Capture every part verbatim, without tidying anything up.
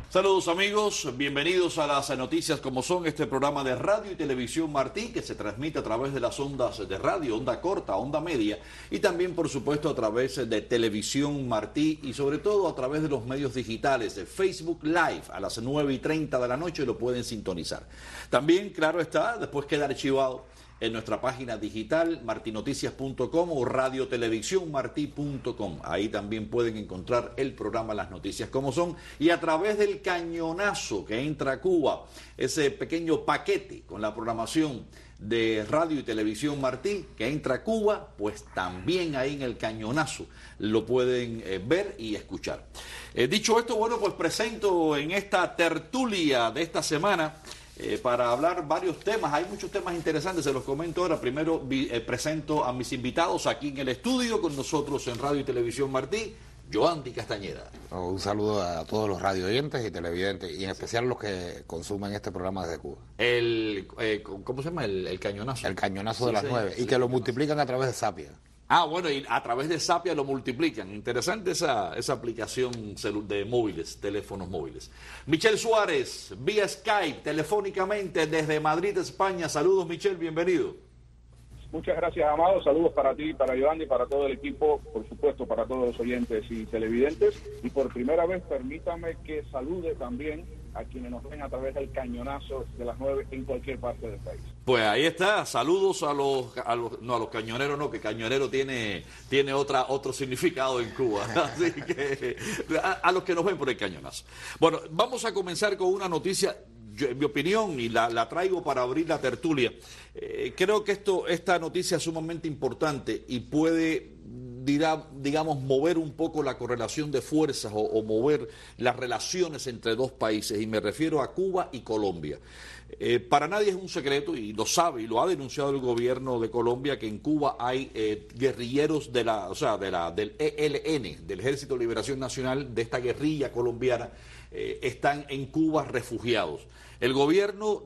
Saludos amigos, bienvenidos a las noticias como son, este programa de radio y televisión Martí que se transmite a través de las ondas de radio, onda corta, onda media y también por supuesto a través de televisión Martí y sobre todo a través de los medios digitales de Facebook Live a las nueve y treinta de la noche lo pueden sintonizar. También, claro está, después queda archivado en nuestra página digital martinoticias punto com o radiotelevisiónmartí punto com. Ahí también pueden encontrar el programa Las Noticias como son y a través del cañonazo que entra a Cuba, ese pequeño paquete con la programación de radio y televisión Martí que entra a Cuba, pues también ahí en el cañonazo lo pueden eh, ver y escuchar. Eh, dicho esto, bueno, pues presento en esta tertulia de esta semana Eh, para hablar varios temas. Hay muchos temas interesantes, se los comento ahora. Primero vi, eh, presento a mis invitados aquí en el estudio con nosotros en Radio y Televisión Martí, Yoandi Castañeda. Un saludo a todos los radio oyentes y televidentes, y en especial los que consumen este programa desde Cuba. El, eh, ¿Cómo se llama? El, el cañonazo. El cañonazo sí, de las sí, nueve, sí, y que sí, lo sí, multiplican a través de Sapia. Ah, bueno, y a través de Sapia lo multiplican. Interesante esa, esa aplicación de móviles, teléfonos móviles. Michelle Suárez, vía Skype, telefónicamente desde Madrid, España. Saludos, Michelle, bienvenido. Muchas gracias, Amado. Saludos para ti, para Yoandi, para todo el equipo, por supuesto, para todos los oyentes y televidentes. Y por primera vez, permítame que salude también a quienes nos ven a través del cañonazo de las nueve en cualquier parte del país. Pues ahí está, saludos a los, a los no a los cañoneros, no, que cañonero tiene tiene otra otro significado en Cuba, así que a, a los que nos ven por el cañonazo. Bueno, vamos a comenzar con una noticia, yo, en mi opinión, y la, la traigo para abrir la tertulia. Eh, creo que esto esta noticia es sumamente importante y puede, dirá, digamos, mover un poco la correlación de fuerzas o, o mover las relaciones entre dos países, y me refiero a Cuba y Colombia. Eh, para nadie es un secreto, y lo sabe y lo ha denunciado el gobierno de Colombia, que en Cuba hay eh, guerrilleros de la, o sea, de la, del E L N, del Ejército de Liberación Nacional, de esta guerrilla colombiana, eh, están en Cuba refugiados. El gobierno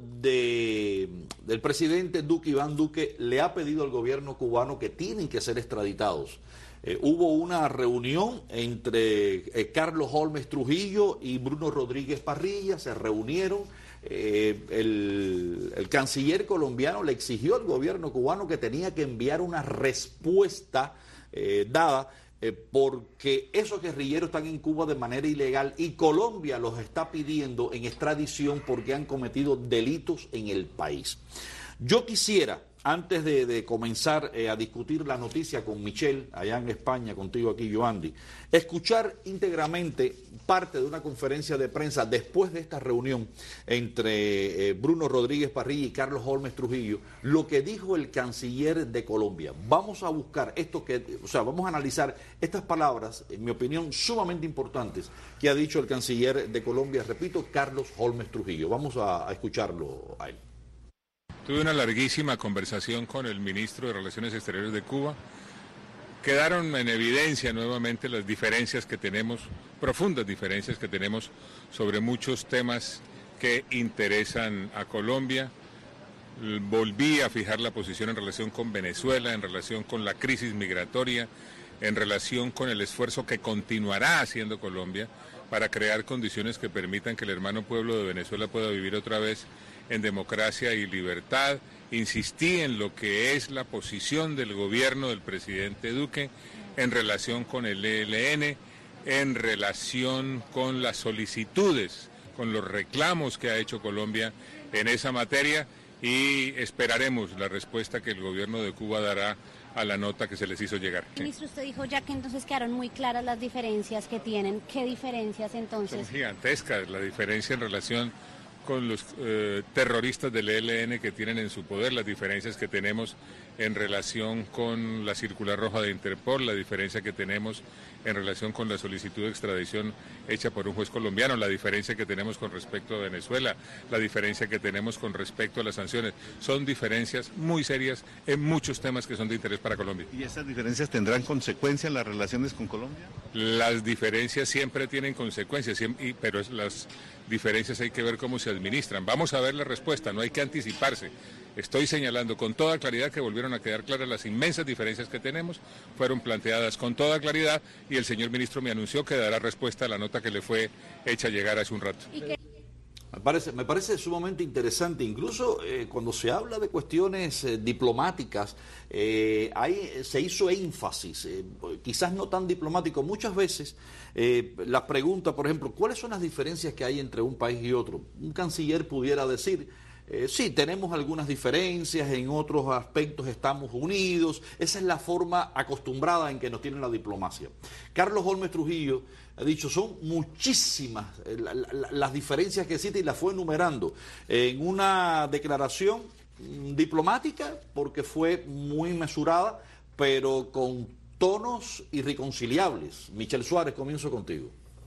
de, del presidente Duque, Iván Duque, le ha pedido al gobierno cubano que tienen que ser extraditados. Eh, hubo una reunión entre eh, Carlos Holmes Trujillo y Bruno Rodríguez Parrilla, se reunieron. Eh, el, el canciller colombiano le exigió al gobierno cubano que tenía que enviar una respuesta eh, dada eh, porque esos guerrilleros están en Cuba de manera ilegal y Colombia los está pidiendo en extradición porque han cometido delitos en el país. Yo quisiera, antes de, de comenzar eh, a discutir la noticia con Michelle, allá en España, contigo aquí, Yoandi, escuchar íntegramente parte de una conferencia de prensa después de esta reunión entre eh, Bruno Rodríguez Parrilla y Carlos Holmes Trujillo, lo que dijo el canciller de Colombia. Vamos a buscar esto que, o sea, vamos a analizar estas palabras, en mi opinión, sumamente importantes, que ha dicho el canciller de Colombia, repito, Carlos Holmes Trujillo. Vamos a, a escucharlo a él. Tuve una larguísima conversación con el ministro de Relaciones Exteriores de Cuba. Quedaron en evidencia nuevamente las diferencias que tenemos, profundas diferencias que tenemos sobre muchos temas que interesan a Colombia. Volví a fijar la posición en relación con Venezuela, en relación con la crisis migratoria, en relación con el esfuerzo que continuará haciendo Colombia para crear condiciones que permitan que el hermano pueblo de Venezuela pueda vivir otra vez en democracia y libertad. Insistí en lo que es la posición del gobierno del presidente Duque en relación con el E L N, en relación con las solicitudes, con los reclamos que ha hecho Colombia en esa materia, y esperaremos la respuesta que el gobierno de Cuba dará a la nota que se les hizo llegar. Ministro, usted dijo ya que entonces quedaron muy claras las diferencias que tienen. ¿Qué diferencias entonces? Son gigantescas, la diferencia en relación con los eh, terroristas del E L N que tienen en su poder, las diferencias que tenemos en relación con la circular roja de Interpol, la diferencia que tenemos en relación con la solicitud de extradición hecha por un juez colombiano, la diferencia que tenemos con respecto a Venezuela, la diferencia que tenemos con respecto a las sanciones. Son diferencias muy serias en muchos temas que son de interés para Colombia. ¿Y esas diferencias tendrán consecuencias en las relaciones con Colombia? Las diferencias siempre tienen consecuencias, pero las diferencias hay que ver cómo se administran. Vamos a ver la respuesta, no hay que anticiparse. Estoy señalando con toda claridad que volvieron a quedar claras las inmensas diferencias que tenemos, fueron planteadas con toda claridad y el señor ministro me anunció que dará respuesta a la nota que le fue hecha llegar hace un rato. Me parece, me parece sumamente interesante, incluso eh, cuando se habla de cuestiones eh, diplomáticas, eh, ahí se hizo énfasis, eh, quizás no tan diplomático, muchas veces eh, la pregunta, por ejemplo, ¿cuáles son las diferencias que hay entre un país y otro? Un canciller pudiera decir, eh, sí, tenemos algunas diferencias, en otros aspectos estamos unidos, esa es la forma acostumbrada en que nos tiene la diplomacia. Carlos Holmes Trujillo ha dicho, son muchísimas eh, la, la, las diferencias que existen y las fue enumerando en una declaración mm, diplomática, porque fue muy mesurada, pero con tonos irreconciliables. Michel Suárez, comienzo contigo.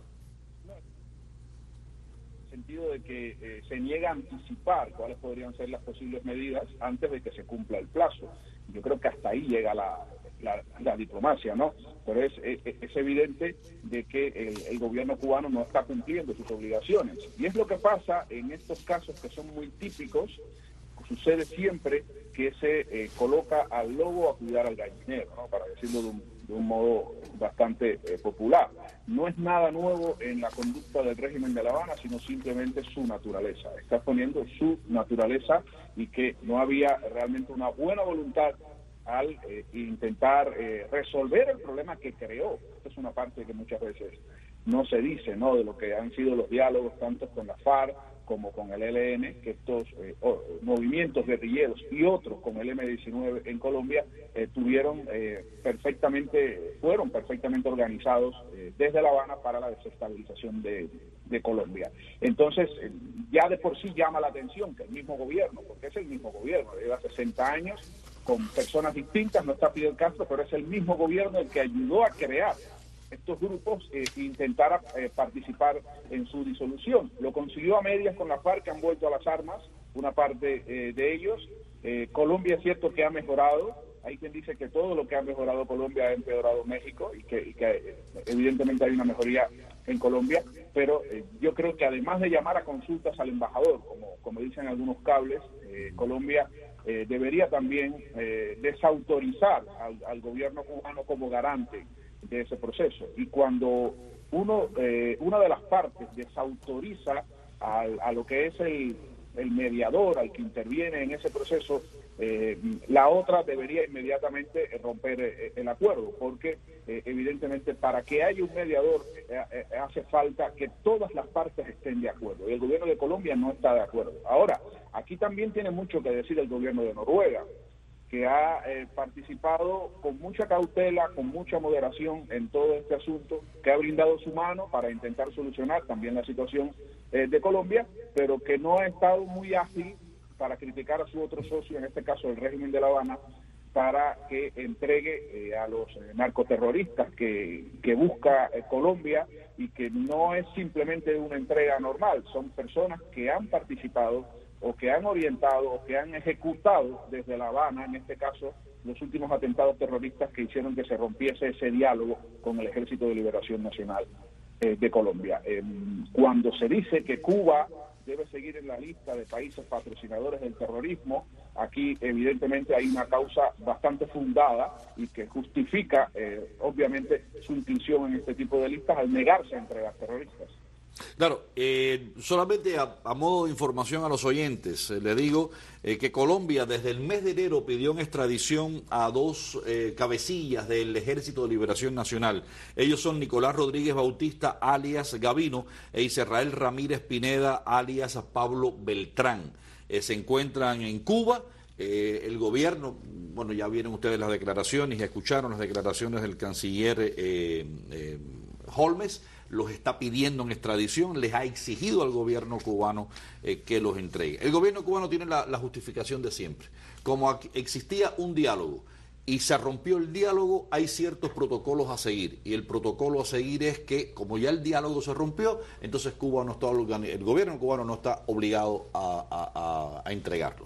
En el sentido de que eh, se niega a anticipar cuáles podrían ser las posibles medidas antes de que se cumpla el plazo. Yo creo que hasta ahí llega la, la, la diplomacia, ¿no? Pero es, es, es evidente de que el, el gobierno cubano no está cumpliendo sus obligaciones. Y es lo que pasa en estos casos que son muy típicos. Sucede siempre que se eh, coloca al lobo a cuidar al gallinero, ¿no? Para decirlo de un, de un modo bastante eh, popular. No es nada nuevo en la conducta del régimen de La Habana, sino simplemente su naturaleza. Está poniendo su naturaleza y que no había realmente una buena voluntad al eh, intentar eh, resolver el problema que creó. Esta es una parte que muchas veces no se dice, ¿no? De lo que han sido los diálogos tanto con la FARC como con el E L N, que estos eh, oh, movimientos guerrilleros y otros como el eme diecinueve en Colombia eh, tuvieron eh, perfectamente, fueron perfectamente organizados eh, desde La Habana para la desestabilización de, de Colombia. Entonces, eh, ya de por sí llama la atención que el mismo gobierno, porque es el mismo gobierno, lleva sesenta años con personas distintas, no está Fidel Castro, pero es el mismo gobierno el que ayudó a crear estos grupos eh, intentara eh, participar en su disolución. Lo consiguió a medias con la FARC, que han vuelto a las armas, una parte eh, de ellos. Eh, Colombia es cierto que ha mejorado, hay quien dice que todo lo que ha mejorado Colombia ha empeorado México y que, y que eh, evidentemente hay una mejoría en Colombia, pero eh, yo creo que además de llamar a consultas al embajador, como, como dicen algunos cables, eh, Colombia eh, debería también eh, desautorizar al, al gobierno cubano como garante de ese proceso. Y cuando uno eh, una de las partes desautoriza a, a lo que es el, el mediador, al que interviene en ese proceso, eh, la otra debería inmediatamente romper eh, el acuerdo, porque eh, evidentemente para que haya un mediador eh, eh, hace falta que todas las partes estén de acuerdo, y el gobierno de Colombia no está de acuerdo. Ahora, aquí también tiene mucho que decir el gobierno de Noruega, que ha eh, participado con mucha cautela, con mucha moderación en todo este asunto, que ha brindado su mano para intentar solucionar también la situación eh, de Colombia, pero que no ha estado muy ágil para criticar a su otro socio, en este caso el régimen de La Habana, para que entregue eh, a los eh, narcoterroristas que, que busca eh, Colombia, y que no es simplemente una entrega normal, son personas que han participado o que han orientado o que han ejecutado desde La Habana, en este caso, los últimos atentados terroristas que hicieron que se rompiese ese diálogo con el Ejército de Liberación Nacional eh, de Colombia. Eh, cuando se dice que Cuba debe seguir en la lista de países patrocinadores del terrorismo, aquí evidentemente hay una causa bastante fundada y que justifica, eh, obviamente, su inclusión en este tipo de listas al negarse a entregar terroristas. Claro, eh, solamente a, a modo de información a los oyentes, eh, le digo eh, que Colombia desde el mes de enero pidió en extradición a dos eh, cabecillas del Ejército de Liberación Nacional. Ellos son Nicolás Rodríguez Bautista, alias Gavino, e Israel Ramírez Pineda, alias Pablo Beltrán. Eh, se encuentran en Cuba. Eh, el gobierno, bueno, ya vieron ustedes las declaraciones y escucharon las declaraciones del canciller eh, eh, Holmes. Los está pidiendo en extradición, les ha exigido al gobierno cubano eh, que los entregue. El gobierno cubano tiene la, la justificación de siempre. Como aquí existía un diálogo y se rompió el diálogo, hay ciertos protocolos a seguir. Y el protocolo a seguir es que, como ya el diálogo se rompió, entonces Cuba no está, el gobierno cubano no está obligado a, a, a, a entregarlos.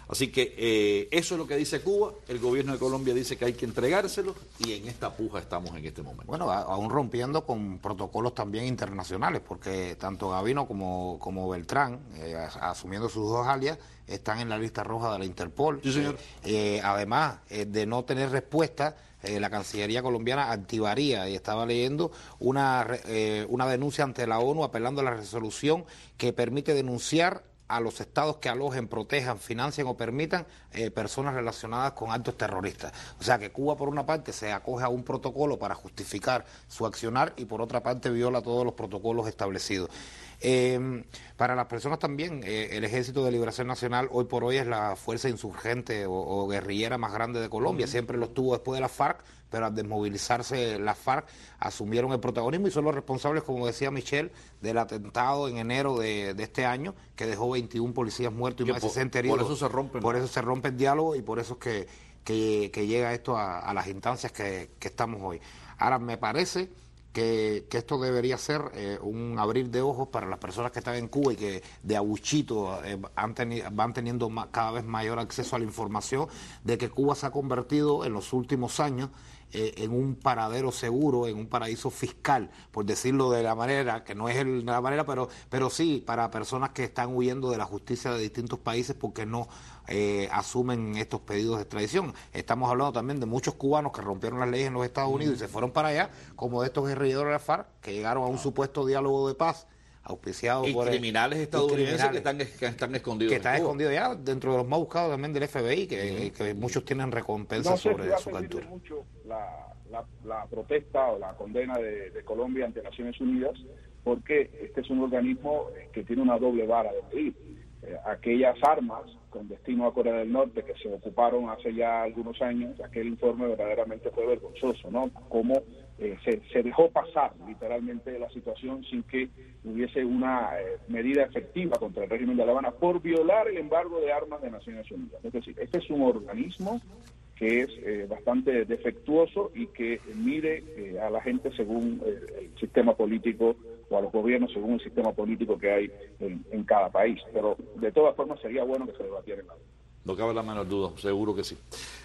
Así que eh, eso es lo que dice Cuba, el gobierno de Colombia dice que hay que entregárselos y en esta puja estamos en este momento. Bueno, a, aún rompiendo con protocolos también internacionales, porque tanto Gavino como, como Beltrán, eh, asumiendo sus dos alias, están en la lista roja de la Interpol. Sí, señor. Eh, eh, además eh, de no tener respuesta, eh, la Cancillería colombiana activaría, y estaba leyendo, una, eh, una denuncia ante la ONU apelando a la resolución que permite denunciar a los estados que alojen, protejan, financien o permitan eh, personas relacionadas con actos terroristas. O sea que Cuba, por una parte, se acoge a un protocolo para justificar su accionar y por otra parte viola todos los protocolos establecidos. Eh, para las personas también, eh, el Ejército de Liberación Nacional hoy por hoy es la fuerza insurgente o, o guerrillera más grande de Colombia. Siempre lo estuvo después de la FARC, pero al desmovilizarse la FARC asumieron el protagonismo y son los responsables, como decía Michelle, del atentado en enero de, de este año que dejó veintiún policías muertos y más de sesenta heridos. Por eso se rompe. Por eso se rompe el diálogo y por eso es que, que, que llega esto a, a las instancias que, que estamos hoy. Ahora, me parece que, que esto debería ser eh, un abrir de ojos para las personas que están en Cuba y que de abuchito eh, han teni van teniendo más, cada vez mayor acceso a la información de que Cuba se ha convertido en los últimos años eh, en un paradero seguro, en un paraíso fiscal, por decirlo de la manera, que no es el, la manera, pero, pero sí para personas que están huyendo de la justicia de distintos países porque no Eh, asumen estos pedidos de extradición. Estamos hablando también de muchos cubanos que rompieron las leyes en los Estados Unidos y se fueron para allá, como de estos guerrilleros de la FARC que llegaron a un supuesto diálogo de paz auspiciado y por criminales el, estadounidenses criminales, que, están, que están escondidos que en están Cuba. escondidos ya dentro de los más buscados también del F B I, que, que muchos tienen recompensa no sé sobre si va a su servirle captura. mucho la, la, la protesta o la condena de, de Colombia ante Naciones Unidas, porque este es un organismo que tiene una doble vara de medir. Eh, aquellas armas con destino a Corea del Norte que se ocuparon hace ya algunos años, aquel informe verdaderamente fue vergonzoso, ¿no? Cómo eh, se, se dejó pasar literalmente la situación sin que hubiese una eh, medida efectiva contra el régimen de La Habana por violar el embargo de armas de Naciones Unidas. Es decir, este es un organismo que es eh, bastante defectuoso y que mide eh, a la gente según eh, el sistema político o a los gobiernos según el sistema político que hay en, en cada país. Pero de todas formas sería bueno que se debatiera en la ley. No cabe la menor duda, seguro que sí.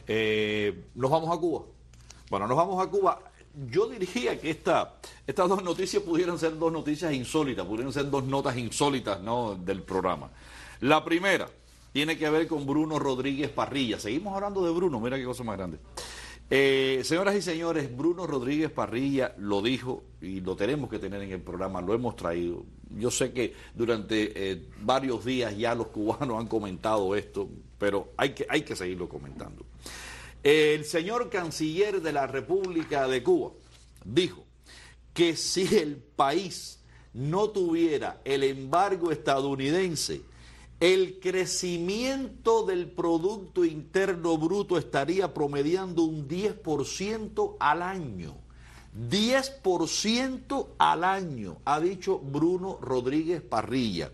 Eh, ¿Nos vamos a Cuba? Bueno, nos vamos a Cuba. Yo diría que esta, estas dos noticias pudieran ser dos noticias insólitas, pudieran ser dos notas insólitas, ¿no?, del programa. La primera tiene que ver con Bruno Rodríguez Parrilla. Seguimos hablando de Bruno, mira qué cosa más grande. Eh, señoras y señores, Bruno Rodríguez Parrilla lo dijo y lo tenemos que tener en el programa, lo hemos traído. Yo sé que durante eh, varios días ya los cubanos han comentado esto, pero hay que, hay que seguirlo comentando. El señor canciller de la República de Cuba dijo que si el país no tuviera el embargo estadounidense, el crecimiento del Producto Interno Bruto estaría promediando un diez por ciento al año. diez por ciento al año, ha dicho Bruno Rodríguez Parrilla.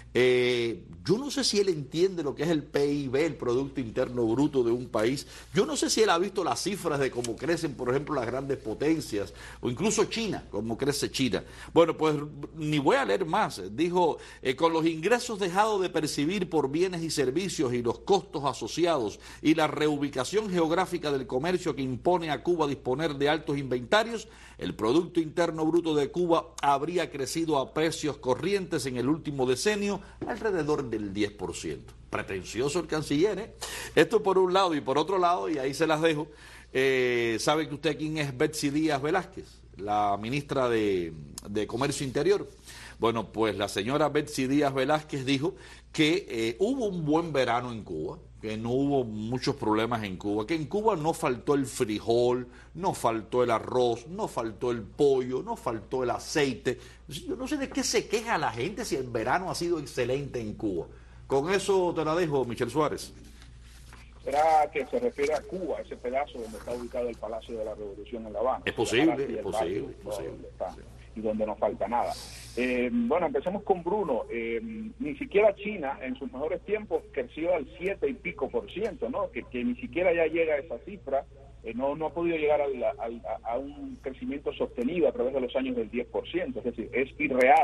Eh, yo no sé si él entiende lo que es el P I B, el Producto Interno Bruto de un país. Yo no sé si él ha visto las cifras de cómo crecen, por ejemplo, las grandes potencias, o incluso China, cómo crece China. Bueno, pues ni voy a leer más. Dijo, eh, con los ingresos dejados de percibir por bienes y servicios y los costos asociados y la reubicación geográfica del comercio que impone a Cuba disponer de altos inventarios, el Producto Interno Bruto de Cuba habría crecido a precios corrientes en el último decenio alrededor del diez por ciento. Pretencioso el canciller, ¿eh? Esto por un lado, y por otro lado, y ahí se las dejo, eh, ¿sabe que usted quién es Betsy Díaz Velázquez? La ministra de, de Comercio Interior. Bueno, pues la señora Betsy Díaz Velázquez dijo que eh, hubo un buen verano en Cuba, que no hubo muchos problemas en Cuba, que en Cuba no faltó el frijol, no faltó el arroz, no faltó el pollo, no faltó el aceite. Yo no sé de qué se queja la gente si el verano ha sido excelente en Cuba. Con eso te la dejo, Michelle Suárez. ¿Será que se refiere a Cuba, ese pedazo donde está ubicado el Palacio de la Revolución en La Habana? Es posible, es posible, es posible. Y donde no falta nada. Eh, bueno, empecemos con Bruno. Eh, ni siquiera China en sus mejores tiempos creció al siete y pico por ciento, ¿no? Que, que ni siquiera ya llega a esa cifra. Eh, no, no ha podido llegar al, al, a un crecimiento sostenido a través de los años del diez por ciento. Es decir, es irreal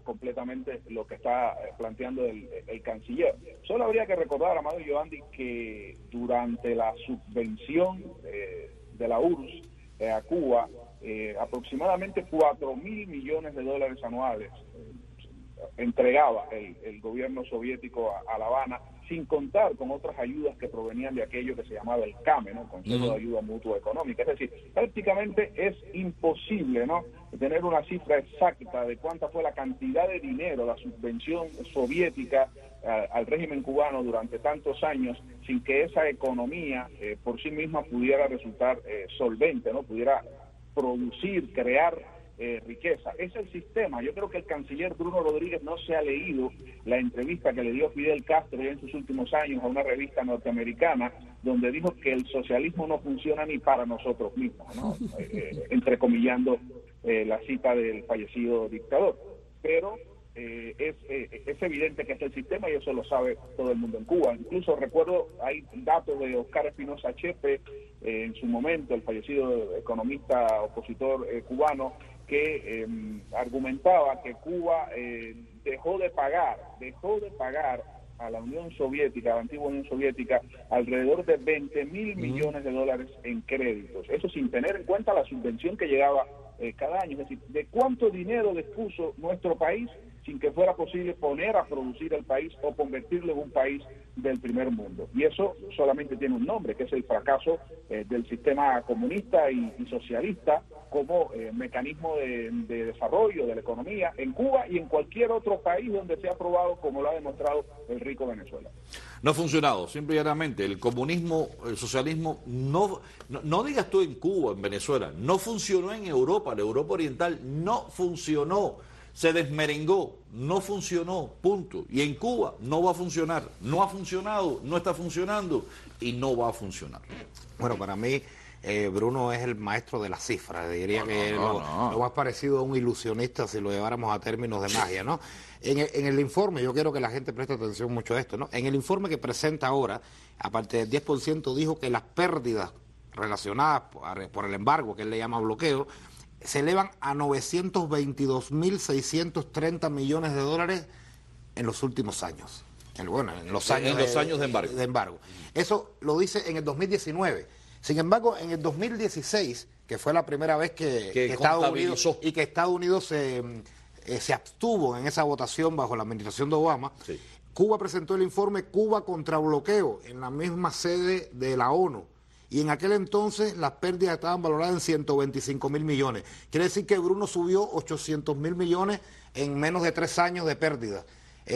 completamente lo que está planteando el, el canciller. Solo habría que recordar, Amado y Yoandi, que durante la subvención eh, de la U R S S eh, a Cuba, eh, aproximadamente cuatro mil millones de dólares anuales eh, entregaba el, el gobierno soviético a, a La Habana, sin contar con otras ayudas que provenían de aquello que se llamaba el C A M E, ¿no? Consejo de Ayuda Mutua Económica. Es decir, prácticamente es imposible, ¿no?, tener una cifra exacta de cuánta fue la cantidad de dinero, la subvención soviética eh, al régimen cubano durante tantos años, sin que esa economía eh, por sí misma pudiera resultar eh, solvente, ¿no?, pudiera producir, crear Eh, riqueza. Es el sistema. Yo creo que el canciller Bruno Rodríguez no se ha leído la entrevista que le dio Fidel Castro en sus últimos años a una revista norteamericana, donde dijo que el socialismo no funciona ni para nosotros mismos, ¿no? eh, eh, entrecomillando eh, la cita del fallecido dictador. Pero eh, es, eh, es evidente que es el sistema y eso lo sabe todo el mundo en Cuba. Incluso recuerdo, hay datos de Oscar Espinosa Chepe, eh, en su momento, el fallecido economista opositor eh, cubano, que eh, argumentaba que Cuba eh, dejó de pagar, dejó de pagar a la Unión Soviética, a la antigua Unión Soviética, alrededor de veinte mil millones de dólares en créditos. Eso sin tener en cuenta la subvención que llegaba eh, cada año. Es decir, de cuánto dinero dispuso nuestro país sin que fuera posible poner a producir el país o convertirlo en un país del primer mundo. Y eso solamente tiene un nombre, que es el fracaso eh, del sistema comunista y, y socialista como eh, mecanismo de, de desarrollo de la economía en Cuba y en cualquier otro país donde se ha probado, como lo ha demostrado el rico Venezuela. No ha funcionado, simple y llanamente. El comunismo, el socialismo, no, no, no digas tú en Cuba, en Venezuela, no funcionó en Europa, la Europa Oriental no funcionó. Se desmerengó, no funcionó, punto. Y en Cuba no va a funcionar, no ha funcionado, no está funcionando y no va a funcionar. Bueno, para mí, eh, Bruno es el maestro de las cifras. Diría no, que no, lo, no. lo más parecido a un ilusionista si lo lleváramos a términos de magia, ¿no? En el, en el informe, yo quiero que la gente preste atención mucho a esto, ¿no? En el informe que presenta ahora, aparte del diez por ciento, dijo que las pérdidas relacionadas por, por el embargo, que él le llama bloqueo, se elevan a novecientos veintidós mil seiscientos treinta millones de dólares en los últimos años. En, bueno, en los años, en los años de, de, embargo. de embargo. Eso lo dice en el dos mil diecinueve. Sin embargo, en el dos mil dieciséis, que fue la primera vez que, que, que Estados Unidos y que Estados Unidos se, eh, se abstuvo en esa votación bajo la administración de Obama, sí. Cuba presentó el informe Cuba contra bloqueo en la misma sede de la ONU. Y en aquel entonces las pérdidas estaban valoradas en ciento veinticinco mil millones. Quiere decir que Bruno subió ochocientos mil millones en menos de tres años de pérdida.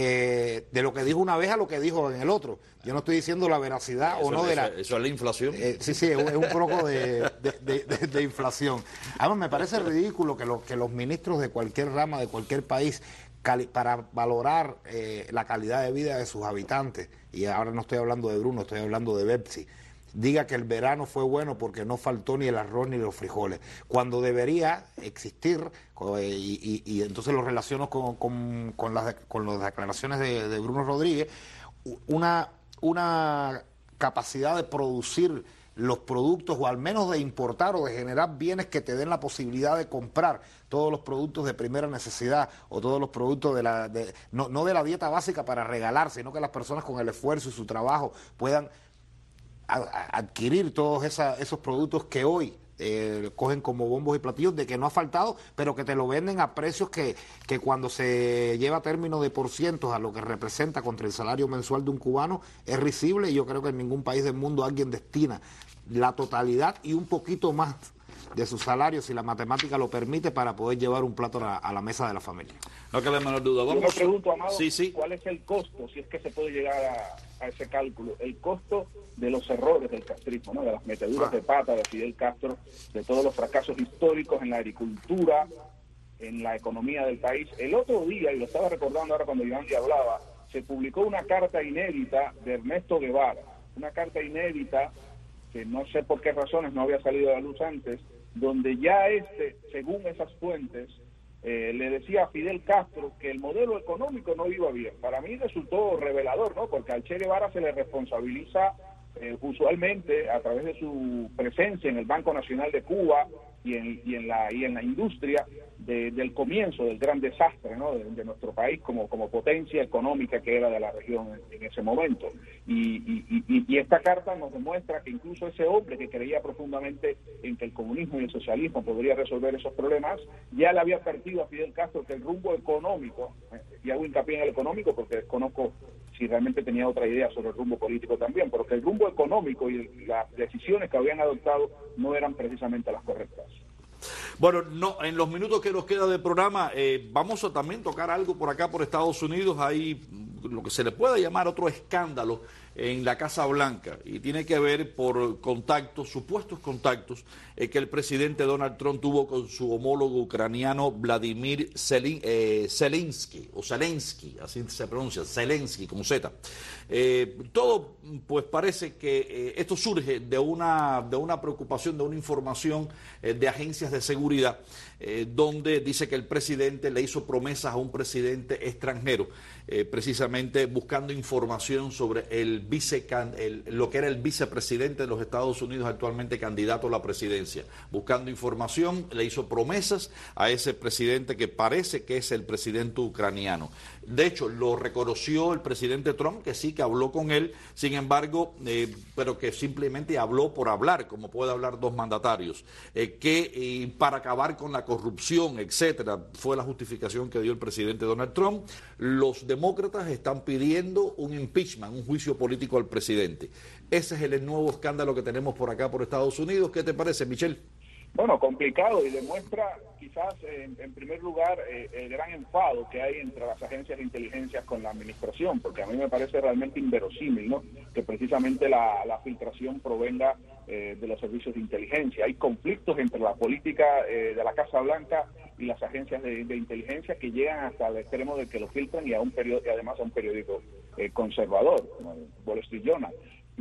Eh, de lo que dijo una vez a lo que dijo en el otro. Yo no estoy diciendo la veracidad eso, o no de eso, la... Eso es la inflación. Eh, sí, sí, es un, es un poco de, de, de, de, de inflación. Además, me parece ridículo que, lo, que los ministros de cualquier rama, de cualquier país, cali, para valorar eh, la calidad de vida de sus habitantes, y ahora no estoy hablando de Bruno, estoy hablando de Bepsi, diga que el verano fue bueno porque no faltó ni el arroz ni los frijoles, cuando debería existir, y, y, y entonces lo relaciono con, con, con, las, con las declaraciones de, de Bruno Rodríguez, una, una capacidad de producir los productos, o al menos de importar o de generar bienes que te den la posibilidad de comprar todos los productos de primera necesidad o todos los productos de la de, no, no de la dieta básica para regalar, sino que las personas con el esfuerzo y su trabajo puedan adquirir todos esa, esos productos que hoy eh, cogen como bombos y platillos, de que no ha faltado, pero que te lo venden a precios que, que cuando se lleva a término de por cientos a lo que representa contra el salario mensual de un cubano es risible, y yo creo que en ningún país del mundo alguien destina la totalidad y un poquito más de su salario, si la matemática lo permite, para poder llevar un plato a, a la mesa de la familia. No cabe la menor duda. Vamos. Yo me pregunto, Amado, sí, sí. ¿cuál es el costo, si es que se puede llegar a, a ese cálculo? El costo de los errores del castrismo, ¿no? De las meteduras ah. de pata de Fidel Castro, de todos los fracasos históricos en la agricultura, en la economía del país. El otro día, y lo estaba recordando ahora cuando Iván ya hablaba, se publicó una carta inédita de Ernesto Guevara, una carta inédita que no sé por qué razones no había salido a la luz antes, donde ya este, según esas fuentes, eh, le decía a Fidel Castro que el modelo económico no iba bien. Para mí resultó revelador, ¿no? Porque al Che Guevara se le responsabiliza eh, usualmente a través de su presencia en el Banco Nacional de Cuba y en, y en la y en la industria de, del comienzo del gran desastre, ¿no?, de, de nuestro país como, como potencia económica que era de la región en, en ese momento. Y, y, y, y esta carta nos demuestra que incluso ese hombre que creía profundamente en que el comunismo y el socialismo podría resolver esos problemas, ya le había advertido a Fidel Castro que el rumbo económico, eh, y hago hincapié en el económico porque desconozco si realmente tenía otra idea sobre el rumbo político también, pero que el rumbo económico y las decisiones que habían adoptado no eran precisamente las correctas. Bueno, no, en los minutos que nos queda de programa, eh, vamos a también tocar algo por acá, por Estados Unidos. Hay lo que se le puede llamar otro escándalo en la Casa Blanca y tiene que ver por contactos, supuestos contactos, eh, que el presidente Donald Trump tuvo con su homólogo ucraniano Vladimir Zelin, eh, Zelensky, o Zelensky, así se pronuncia, Zelensky, como Z. Eh, todo, pues parece que eh, esto surge de una, de una preocupación, de una información eh, de agencias de seguridad, eh, donde dice que el presidente le hizo promesas a un presidente extranjero, eh, precisamente buscando información sobre el vice, el, lo que era el vicepresidente de los Estados Unidos, actualmente candidato a la presidencia. Buscando información, le hizo promesas a ese presidente que parece que es el presidente ucraniano. De hecho, lo reconoció el presidente Trump, que sí, que habló con él, sin embargo, eh, pero que simplemente habló por hablar, como puede hablar dos mandatarios, eh, que eh, para acabar con la corrupción, etcétera, fue la justificación que dio el presidente Donald Trump. Los demócratas están pidiendo un impeachment, un juicio político al presidente. Ese es el nuevo escándalo que tenemos por acá, por Estados Unidos. ¿Qué te parece, Michelle? Bueno, complicado, y demuestra quizás en, en primer lugar eh, el gran enfado que hay entre las agencias de inteligencia con la administración, porque a mí me parece realmente inverosímil, ¿no?, que precisamente la, la filtración provenga eh, de los servicios de inteligencia. Hay conflictos entre la política eh, de la Casa Blanca y las agencias de, de inteligencia que llegan hasta el extremo de que lo filtran y a un periódico, y además a un periódico eh, conservador, como el Wall Street Journal.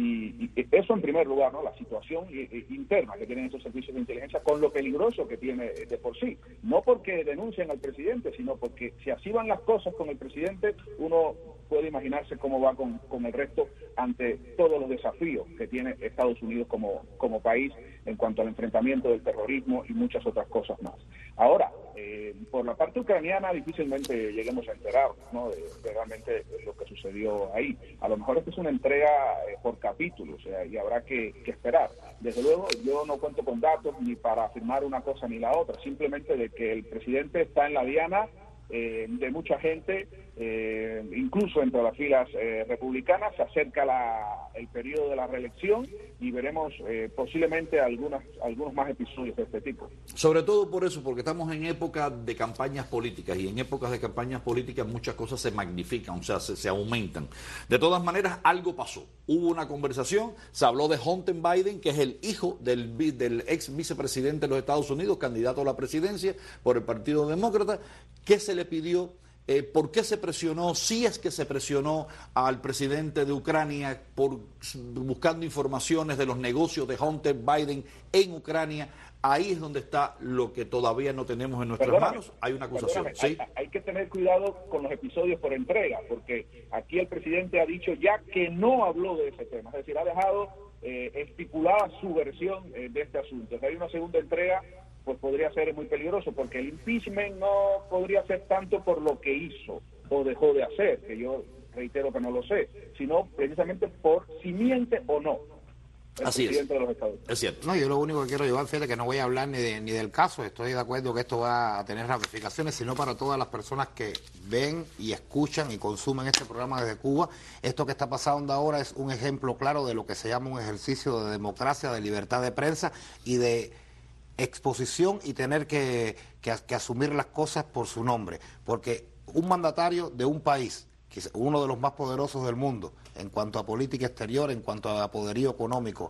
Y, y eso en primer lugar, ¿no?, la situación interna que tienen esos servicios de inteligencia con lo peligroso que tiene de por sí. No porque denuncien al presidente, sino porque si así van las cosas con el presidente, uno puede imaginarse cómo va con, con el resto ante todos los desafíos que tiene Estados Unidos como, como país en cuanto al enfrentamiento del terrorismo y muchas otras cosas más. Ahora, eh, por la parte ucraniana difícilmente lleguemos a enterarnos, ¿no?, de, de realmente lo que sucedió ahí. A lo mejor esta es una entrega eh, por capítulo, o sea, y habrá que, que esperar. Desde luego, yo no cuento con datos ni para afirmar una cosa ni la otra, simplemente de que el presidente está en la diana eh, de mucha gente, eh, incluso entre las filas eh, republicanas. Se acerca la, el periodo de la reelección y veremos eh, posiblemente algunas, algunos más episodios de este tipo. Sobre todo por eso, porque estamos en época de campañas políticas, y en épocas de campañas políticas muchas cosas se magnifican, o sea, se, se aumentan. De todas maneras, algo pasó. Hubo una conversación, se habló de Hunter Biden, que es el hijo del, del ex vicepresidente de los Estados Unidos, candidato a la presidencia por el Partido Demócrata. ¿Qué se le pidió? Eh, ¿Por qué se presionó, si es que se presionó al presidente de Ucrania por buscando informaciones de los negocios de Hunter Biden en Ucrania? Ahí es donde está lo que todavía no tenemos en nuestras Perdóname, manos. Hay una acusación. ¿Sí? Hay, hay que tener cuidado con los episodios por entrega, porque aquí el presidente ha dicho ya que no habló de ese tema, es decir, ha dejado eh, estipulada su versión eh, de este asunto. Si hay una segunda entrega, pues podría ser muy peligroso, porque el impeachment no podría ser tanto por lo que hizo o dejó de hacer, que yo reitero que no lo sé, sino precisamente por si miente o no el Así presidente es. de los Estados Unidos. Es cierto. No, yo lo único que quiero llevar, fíjate que no voy a hablar ni, de, ni del caso, estoy de acuerdo que esto va a tener ramificaciones, sino para todas las personas que ven y escuchan y consumen este programa desde Cuba. Esto que está pasando ahora es un ejemplo claro de lo que se llama un ejercicio de democracia, de libertad de prensa y de exposición, y tener que, que, que asumir las cosas por su nombre, porque un mandatario de un país, que es uno de los más poderosos del mundo en cuanto a política exterior, en cuanto a poderío económico,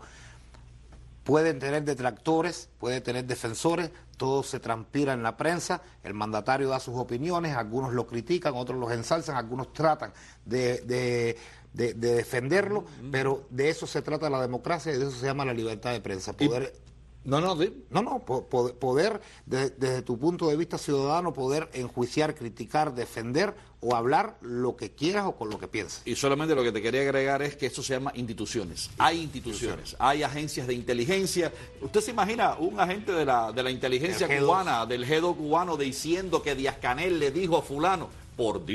pueden tener detractores, puede tener defensores, todo se transpira en la prensa, el mandatario da sus opiniones, algunos lo critican, otros los ensalzan, algunos tratan de, de, de, de defenderlo, pero de eso se trata la democracia y de eso se llama la libertad de prensa, poder... Y... No, no, de, no, no, po poder, de, desde tu punto de vista ciudadano, poder enjuiciar, criticar, defender o hablar lo que quieras o con lo que pienses. Y solamente lo que te quería agregar es que esto se llama instituciones. Hay instituciones, hay agencias de inteligencia. ¿Usted se imagina un agente de la, de la inteligencia cubana, del G dos cubano, diciendo que Díaz-Canel le dijo a fulano? Por Dios.